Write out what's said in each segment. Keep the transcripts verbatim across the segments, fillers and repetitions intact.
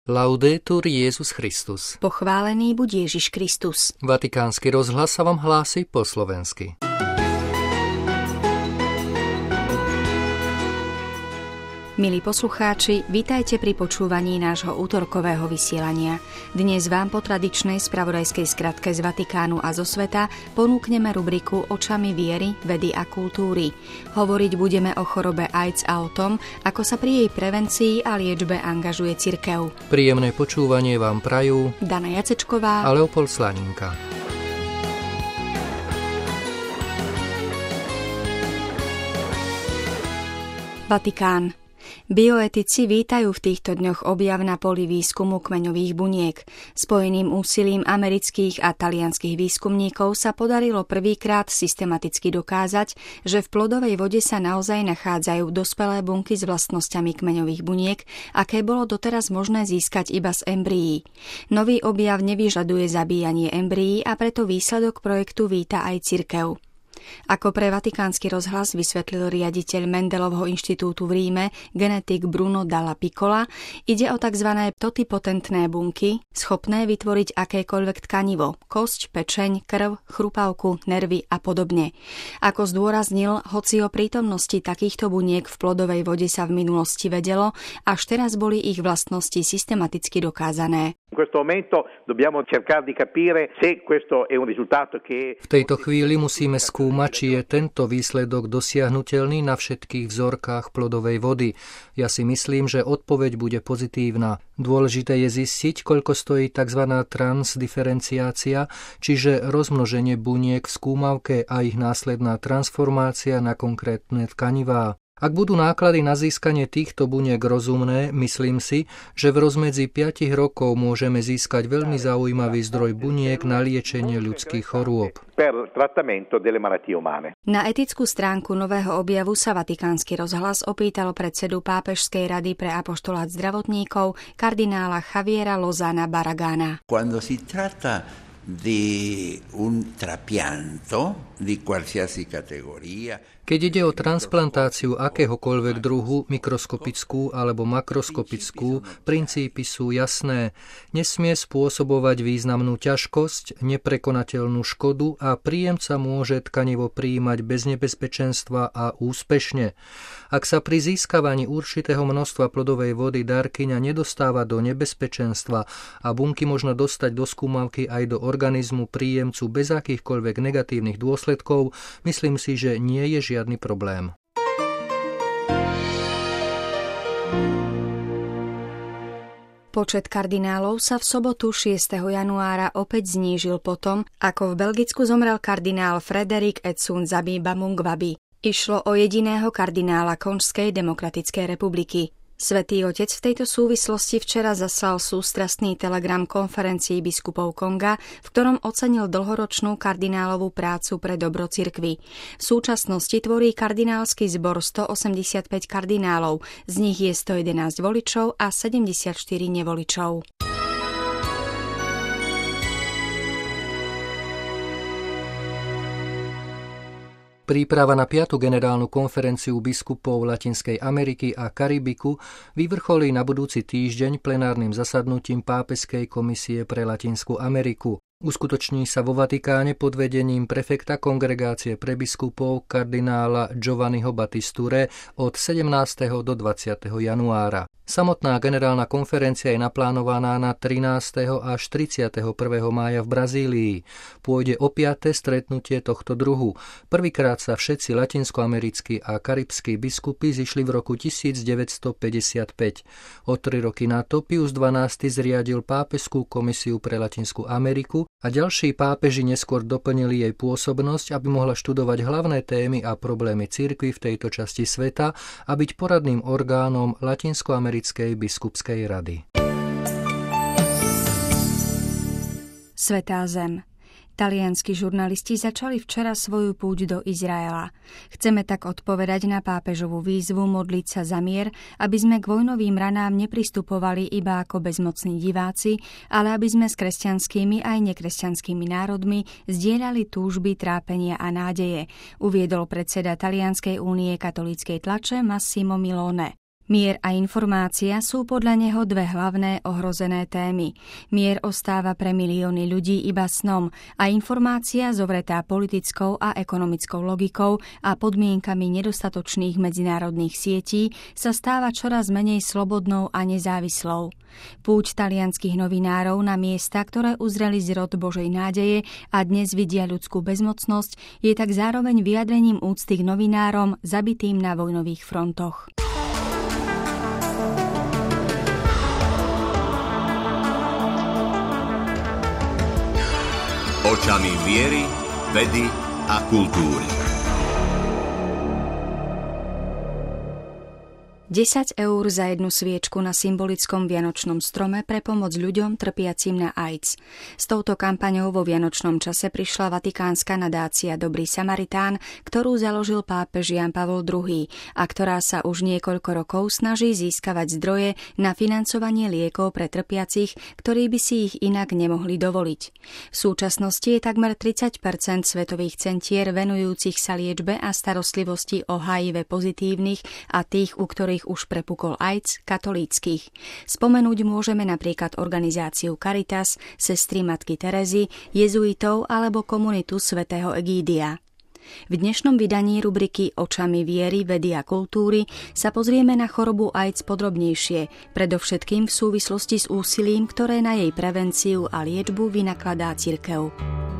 Laudetur Jesus Christus. Pochválený buď Ježiš Kristus. Vatikánsky rozhlas sa vám hlási po slovensky. Milí poslucháči, vitajte pri počúvaní nášho útorkového vysielania. Dnes vám po tradičnej spravodajskej skratke z Vatikánu a zo sveta ponúkneme rubriku Očami viery, vedy a kultúry. Hovoriť budeme o chorobe AIDS a o tom, ako sa pri jej prevencii a liečbe angažuje cirkev. Príjemné počúvanie vám prajú Dana Jacečková a Leopold Slaninka. Vatikán. Bioetici vítajú v týchto dňoch objav na poli výskumu kmeňových buniek. Spojeným úsilím amerických a talianskych výskumníkov sa podarilo prvýkrát systematicky dokázať, že v plodovej vode sa naozaj nachádzajú dospelé bunky s vlastnosťami kmeňových buniek, aké bolo doteraz možné získať iba z embryí. Nový objav nevyžaduje zabíjanie embryí a preto výsledok projektu víta aj cirkev. Ako pre Vatikánsky rozhlas vysvetlil riaditeľ Mendelovho inštitútu v Ríme, genetik Bruno Dalla Piccola, ide o tzv. Totipotentné bunky, schopné vytvoriť akékoľvek tkanivo, kosť, pečeň, krv, chrupavku, nervy a podobne. Ako zdôraznil, hoci o prítomnosti takýchto buniek v plodovej vode sa v minulosti vedelo, až teraz boli ich vlastnosti systematicky dokázané. V tejto chvíli musíme skúmať, či je tento výsledok dosiahnuteľný na všetkých vzorkách plodovej vody. Ja si myslím, že odpoveď bude pozitívna. Dôležité je zistiť, koľko stojí tzv. Transdiferenciácia, čiže rozmnoženie buniek v skúmavke a ich následná transformácia na konkrétne tkanivá. Ak budú náklady na získanie týchto buniek rozumné, myslím si, že v rozmedzi piatich rokov môžeme získať veľmi zaujímavý zdroj buniek na liečenie ľudských chorôb. Na etickú stránku nového objavu sa Vatikánsky rozhlas opýtal predsedu Pápežskej rady pre apoštolát zdravotníkov kardinála Javiera Lozana Barragana. Quando si tratta di un trapianto di qualsiasi categoria. Keď ide o transplantáciu akéhokoľvek druhu, mikroskopickú alebo makroskopickú, princípy sú jasné. Nesmie spôsobovať významnú ťažkosť, neprekonateľnú škodu a príjemca môže tkanivo prijímať bez nebezpečenstva a úspešne. Ak sa pri získavaní určitého množstva plodovej vody darkyňa nedostáva do nebezpečenstva a bunky možno dostať do skúmavky aj do organizmu príjemcu bez akýchkoľvek negatívnych dôsledkov, myslím si, že nie je žiadny problém. Počet kardinálov sa v sobotu šiesteho januára opäť znížil potom, ako v Belgicku zomrel kardinál Frederik Edsun Zabiba Mungwabi. Išlo o jediného kardinála Konžskej demokratickej republiky. Svätý Otec v tejto súvislosti včera zaslal sústrastný telegram konferencii biskupov Konga, v ktorom ocenil dlhoročnú kardinálovú prácu pre dobro cirkvi. V súčasnosti tvorí kardinálsky zbor stoosemdesiatpäť kardinálov, z nich je stojedenásť voličov a sedemdesiatštyri nevoličov. Príprava na piatu generálnu konferenciu biskupov Latinskej Ameriky a Karibiku vyvrcholí na budúci týždeň plenárnym zasadnutím Pápežskej komisie pre Latinskú Ameriku. Uskutoční sa vo Vatikáne pod vedením prefekta Kongregácie pre biskupov kardinála Giovanniho Battisture od sedemnásteho do dvadsiateho januára. Samotná generálna konferencia je naplánovaná na trinásteho až tridsiateho prvého mája v Brazílii. Pôjde o piate stretnutie tohto druhu. Prvýkrát sa všetci latinskoamerickí a karibskí biskupy zišli v roku tisícdeväťstopäťdesiatpäť. O tri roky na to Pius dvanásty zriadil Pápežskú komisiu pre Latinskú Ameriku a ďalší pápeži neskôr doplnili jej pôsobnosť, aby mohla študovať hlavné témy a problémy cirkvi v tejto časti sveta a byť poradným orgánom Latinskoamerickej biskupskej rady. Svätá zem. Talianski žurnalisti začali včera svoju púť do Izraela. Chceme tak odpovedať na pápežovú výzvu modliť sa za mier, aby sme k vojnovým ranám nepristupovali iba ako bezmocní diváci, ale aby sme s kresťanskými aj nekresťanskými národmi zdieľali túžby, trápenia a nádeje, uviedol predseda Talianskej únie katolíckej tlače Massimo Milone. Mier a informácia sú podľa neho dve hlavné ohrozené témy. Mier ostáva pre milióny ľudí iba snom a informácia zovretá politickou a ekonomickou logikou a podmienkami nedostatočných medzinárodných sietí sa stáva čoraz menej slobodnou a nezávislou. Púť talianskych novinárov na miesta, ktoré uzreli zrod Božej nádeje a dnes vidia ľudskú bezmocnosť, je tak zároveň vyjadrením úcty k novinárom zabitým na vojnových frontoch. Očami viery, vedy a kultúry. desať eur za jednu sviečku na symbolickom vianočnom strome pre pomoc ľuďom trpiacim na AIDS. S touto kampaňou vo vianočnom čase prišla vatikánska nadácia Dobrý Samaritán, ktorú založil pápež Ján Pavol druhý. a ktorá sa už niekoľko rokov snaží získavať zdroje na financovanie liekov pre trpiacich, ktorí by si ich inak nemohli dovoliť. V súčasnosti je takmer tridsať percent svetových centier venujúcich sa liečbe a starostlivosti o há í vé pozitívnych a tých, u ktorých už prepukol AIDS, katolíckych. Spomenúť môžeme napríklad organizáciu Caritas, sestry Matky Terezy, jezuitov alebo komunitu svätého Egídia. V dnešnom vydaní rubriky Očami viery, vedy a kultúry sa pozrieme na chorobu AIDS podrobnejšie, predovšetkým v súvislosti s úsilím, ktoré na jej prevenciu a liečbu vynakladá cirkev.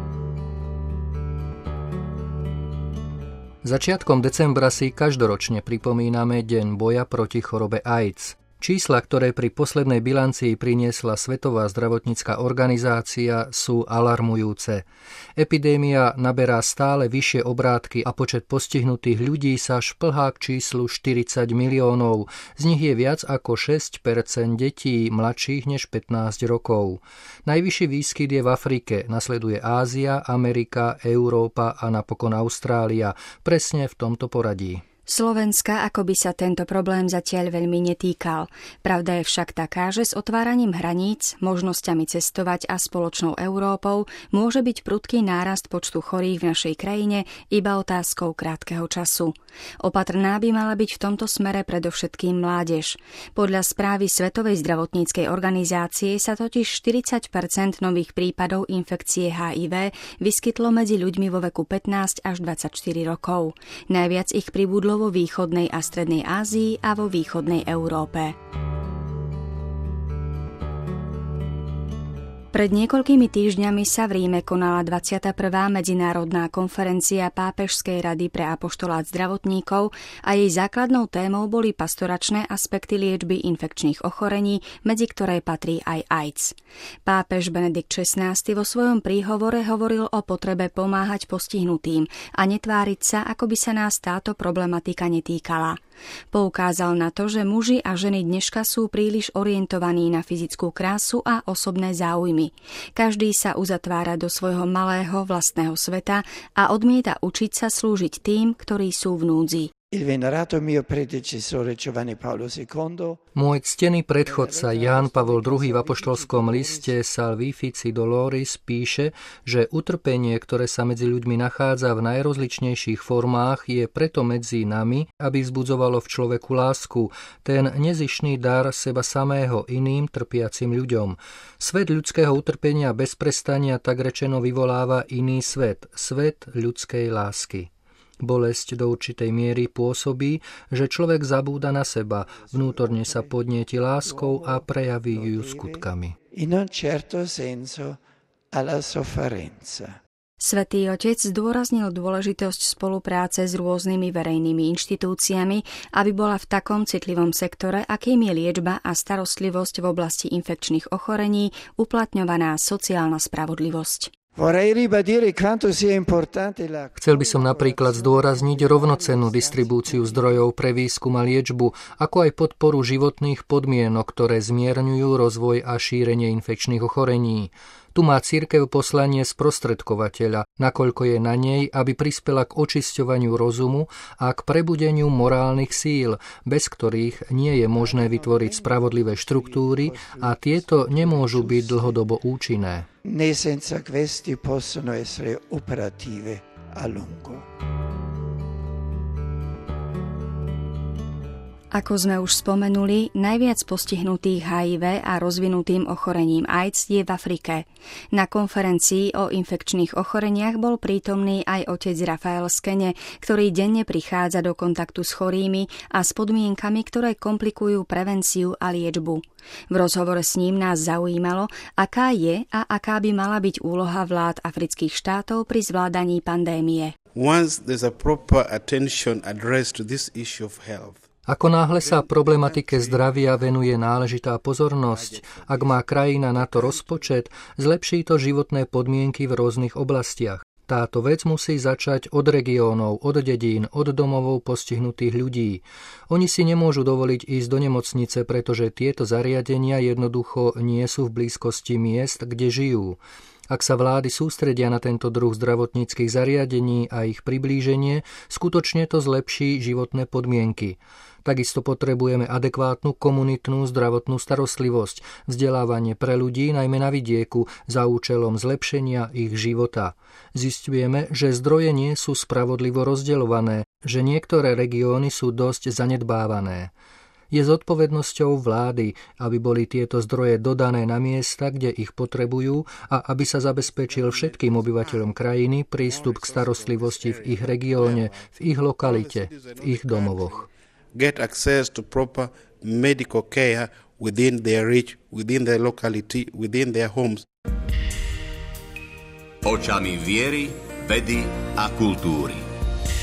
Začiatkom decembra si každoročne pripomíname Deň boja proti chorobe AIDS. Čísla, ktoré pri poslednej bilancii priniesla Svetová zdravotnícka organizácia, sú alarmujúce. Epidémia naberá stále vyššie obrátky a počet postihnutých ľudí sa šplhá k číslu štyridsať miliónov. Z nich je viac ako šesť percent detí mladších než pätnásť rokov. Najvyšší výskyt je v Afrike, nasleduje Ázia, Amerika, Európa a napokon Austrália, presne v tomto poradí. Slovenska ako by sa tento problém zatiaľ veľmi netýkal. Pravda je však taká, že s otváraním hraníc, možnosťami cestovať a spoločnou Európou môže byť prudký nárast počtu chorých v našej krajine iba otázkou krátkeho času. Opatrná by mala byť v tomto smere predovšetkým mládež. Podľa správy Svetovej zdravotníckej organizácie sa totiž štyridsať percent nových prípadov infekcie há í vé vyskytlo medzi ľuďmi vo veku pätnásť až dvadsaťštyri rokov. Najviac ich pribudlo vo východnej a strednej Ázii a vo východnej Európe. Pred niekoľkými týždňami sa v Ríme konala dvadsiata prvá medzinárodná konferencia Pápežskej rady pre apoštolát zdravotníkov a jej základnou témou boli pastoračné aspekty liečby infekčných ochorení, medzi ktoré patrí aj AIDS. Pápež Benedikt šestnásty vo svojom príhovore hovoril o potrebe pomáhať postihnutým a netváriť sa, ako by sa nás táto problematika netýkala. Poukázal na to, že muži a ženy dneška sú príliš orientovaní na fyzickú krásu a osobné záujmy. Každý sa uzatvára do svojho malého vlastného sveta a odmieta učiť sa slúžiť tým, ktorí sú v núdzi. Môj ctený predchodca Ján Pavol druhý v apoštolskom liste Salvifici Doloris píše, že utrpenie, ktoré sa medzi ľuďmi nachádza v najrozličnejších formách, je preto medzi nami, aby vzbudzovalo v človeku lásku, ten nezištný dar seba samého iným trpiacim ľuďom. Svet ľudského utrpenia bez prestania tak rečeno vyvoláva iný svet, svet ľudskej lásky. Bolesť do určitej miery pôsobí, že človek zabúda na seba, vnútorne sa podnieti láskou a prejaví ju skutkami. Svätý Otec zdôraznil dôležitosť spolupráce s rôznymi verejnými inštitúciami, aby bola v takom citlivom sektore, akým je liečba a starostlivosť v oblasti infekčných ochorení, uplatňovaná sociálna spravodlivosť. Chcel by som napríklad zdôrazniť rovnocennú distribúciu zdrojov pre výskum a liečbu, ako aj podporu životných podmienok, ktoré zmierňujú rozvoj a šírenie infekčných ochorení. Tu má cirkev poslanie sprostredkovateľa, nakoľko je na nej, aby prispela k očisťovaniu rozumu a k prebudeniu morálnych síl, bez ktorých nie je možné vytvoriť spravodlivé štruktúry a tieto nemôžu byť dlhodobo účinné. Né senza questi possono essere operative a lungo. Ako sme už spomenuli, najviac postihnutých há í vé a rozvinutým ochorením AIDS je v Afrike. Na konferencii o infekčných ochoreniach bol prítomný aj otec Rafael Skene, ktorý denne prichádza do kontaktu s chorými a s podmienkami, ktoré komplikujú prevenciu a liečbu. V rozhovore s ním nás zaujímalo, aká je a aká by mala byť úloha vlád afrických štátov pri zvládaní pandémie. Once there's a proper attention addressed to this issue of health, ako náhle sa problematike zdravia venuje náležitá pozornosť, ak má krajina na to rozpočet, zlepší to životné podmienky v rôznych oblastiach. Táto vec musí začať od regiónov, od dedín, od domovov postihnutých ľudí. Oni si nemôžu dovoliť ísť do nemocnice, pretože tieto zariadenia jednoducho nie sú v blízkosti miest, kde žijú. Ak sa vlády sústredia na tento druh zdravotníckych zariadení a ich priblíženie, skutočne to zlepší životné podmienky. Takisto potrebujeme adekvátnu komunitnú zdravotnú starostlivosť, vzdelávanie pre ľudí, najmä na vidieku, za účelom zlepšenia ich života. Zisťujeme, že zdroje nie sú spravodlivo rozdeľované, že niektoré regióny sú dosť zanedbávané. Je zodpovednosťou vlády, aby boli tieto zdroje dodané na miesta, kde ich potrebujú a aby sa zabezpečil všetkým obyvateľom krajiny prístup k starostlivosti v ich regióne, v ich lokalite, v ich domovoch. Get access to proper medical care within their reach, within their locality, within their homes. Očami viery, vedy a kultúry.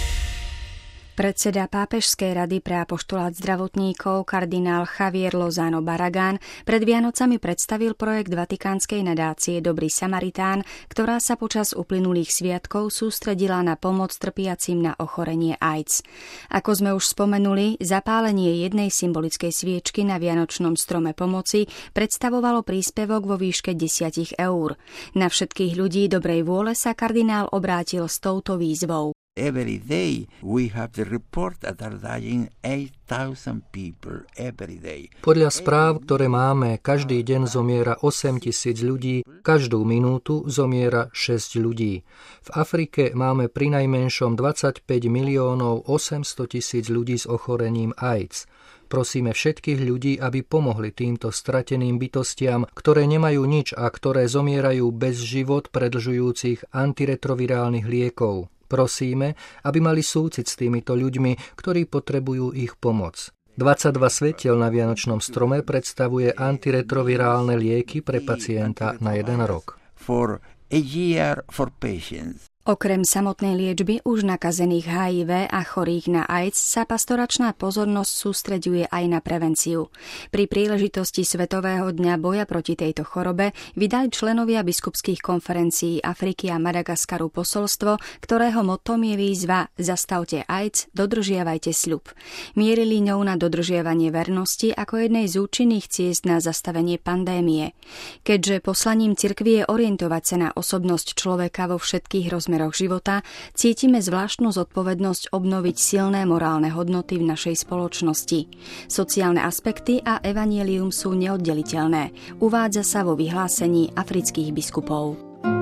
Predseda Pápežskej rady pre apoštolát zdravotníkov kardinál Javier Lozano Barragán pred Vianocami predstavil projekt vatikánskej nadácie Dobrý Samaritán, ktorá sa počas uplynulých sviatkov sústredila na pomoc trpiacim na ochorenie AIDS. Ako sme už spomenuli, zapálenie jednej symbolickej sviečky na vianočnom strome pomoci predstavovalo príspevok vo výške desať eur. Na všetkých ľudí dobrej vôle sa kardinál obrátil s touto výzvou. Every day we have the report that are dying eight thousand people every day. Podľa správ, ktoré máme, každý deň zomiera osem tisíc ľudí, každú minútu zomiera šesť ľudí. V Afrike máme prinajmenšom dvadsaťpäť miliónov osemsto tisíc ľudí s ochorením AIDS. Prosíme všetkých ľudí, aby pomohli týmto strateným bytostiam, ktoré nemajú nič a ktoré zomierajú bez život predlžujúcich antiretrovirálnych liekov. Prosíme, aby mali súcit s týmito ľuďmi, ktorí potrebujú ich pomoc. dvadsaťdva svetiel na vianočnom strome predstavuje antiretrovirálne lieky pre pacienta na jeden rok. For a year for patients. Okrem samotnej liečby už nakazených há í vé a chorých na AIDS sa pastoračná pozornosť sústreďuje aj na prevenciu. Pri príležitosti Svetového dňa boja proti tejto chorobe vydali členovia biskupských konferencií Afriky a Madagaskaru posolstvo, ktorého mottom je výzva Zastavte AIDS, dodržiavajte sľub. Mierili ňou na dodržiavanie vernosti ako jednej z účinných ciest na zastavenie pandémie. Keďže poslaním cirkvi je orientovať sa na osobnosť človeka vo všetkých rozmeroch života, cítime zvláštnu zodpovednosť obnoviť silné morálne hodnoty v našej spoločnosti. Sociálne aspekty a evanjelium sú neoddeliteľné, uvádza sa vo vyhlásení afrických biskupov.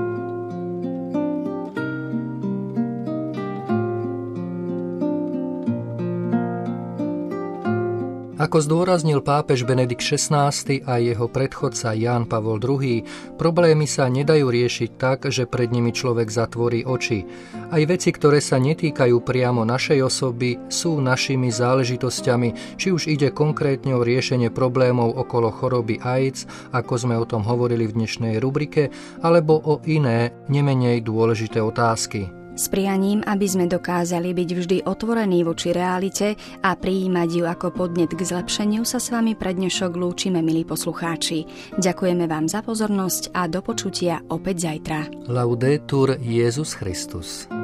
Ako zdôraznil pápež Benedikt šestnásty a jeho predchodca Ján Pavol druhý, problémy sa nedajú riešiť tak, že pred nimi človek zatvorí oči. Aj veci, ktoré sa netýkajú priamo našej osoby, sú našimi záležitosťami, či už ide konkrétne o riešenie problémov okolo choroby AIDS, ako sme o tom hovorili v dnešnej rubrike, alebo o iné, nemenej dôležité otázky. S prianím, aby sme dokázali byť vždy otvorení voči realite a prijímať ju ako podnet k zlepšeniu, sa s vami pre dnešok lúčime, milí poslucháči. Ďakujeme vám za pozornosť a do počutia opäť zajtra. Laudetur Jesus Christus.